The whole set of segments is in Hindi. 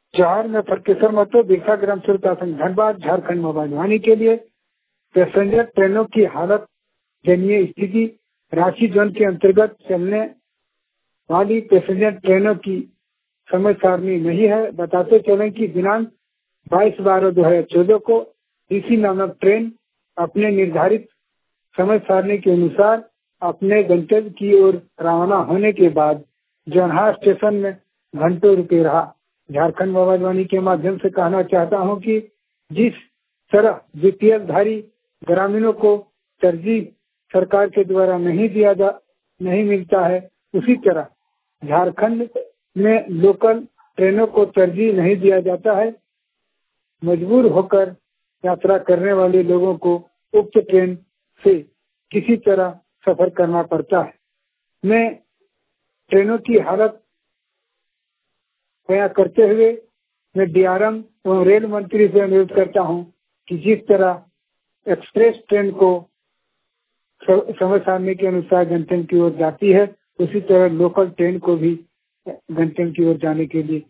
जवाहर में फटकेश्वर महतो, बिरसा ग्राम सुरता संघ धनबाद, झारखंड मोबाइल वाणी के लिए। पैसेंजर ट्रेनों की हालत जनीय स्थिति। रांची जोन के अंतर्गत चलने वाली पैसेंजर ट्रेनों की समय सारणी नहीं है। बताते चलें कि दिनांक 22/12/2014 को डीसी नामक ट्रेन अपने निर्धारित समय सारणी के अनुसार अपने गंतव्य की ओर रवाना होने के बाद जोन्हार स्टेशन में घंटों रुके रहा। झारखंड मोबाइल वाणी के माध्यम से कहना चाहता हूं कि जिस तरह बीपीएल धारी ग्रामीणों को तरजीह सरकार के द्वारा नहीं मिलता है, उसी तरह झारखंड में लोकल ट्रेनों को तरजीह नहीं दिया जाता है। मजबूर होकर यात्रा करने वाले लोगों को उक्त ट्रेन से किसी तरह सफर करना पड़ता है। मैं ट्रेनों की हालत बयां करते हुए मैं डीआरएम एवं रेल मंत्री से अनुरोध करता हूं कि जिस तरह एक्सप्रेस ट्रेन को समय सारणी के अनुसार गंतव्य की ओर जाती है, उसी तरह लोकल ट्रेन को भी गंतव्य की ओर जाने के लिए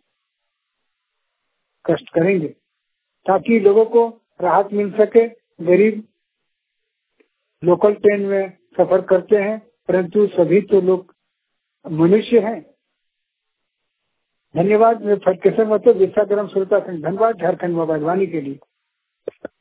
कष्ट करेंगे ताकि लोगों को राहत मिल सके। गरीब लोकल ट्रेन में सफर करते हैं, परंतु सभी तो लोग मनुष्य हैं। धन्यवाद। मैं फटकेश्वर महतो, बिरसा ग्राम सुरता संघ धनबाद, झारखंड मोबाइल वाणी के लिए।